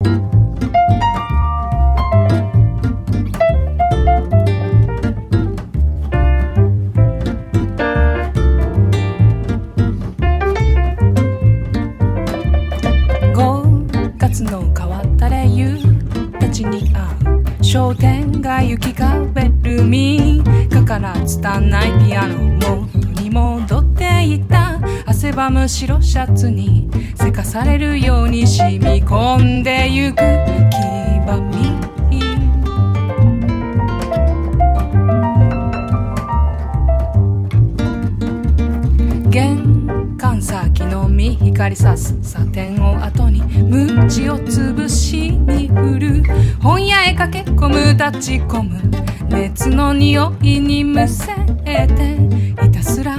商店街行き交べる3日から拙いピアノ元に戻っていた汗ばむ白シャツにせかされるように染み込んでゆく黄ばみ玄関先のみ光さすサテンを後に鞭を潰しに振る本屋へ駆け込む立ち込む熱の匂いにむせてひたすら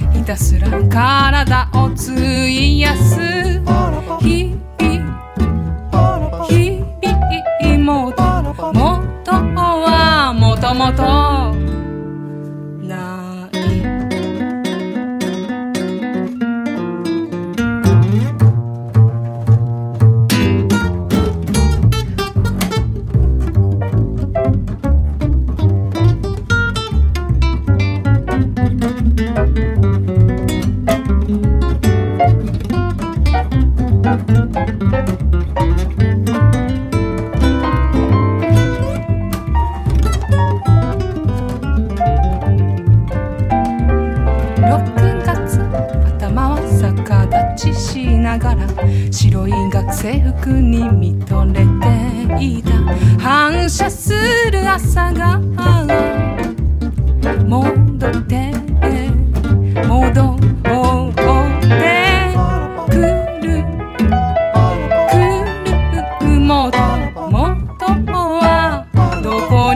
体を費やす日々もとはもともと白い学生服に見とれていた反射する朝が戻ってくるもと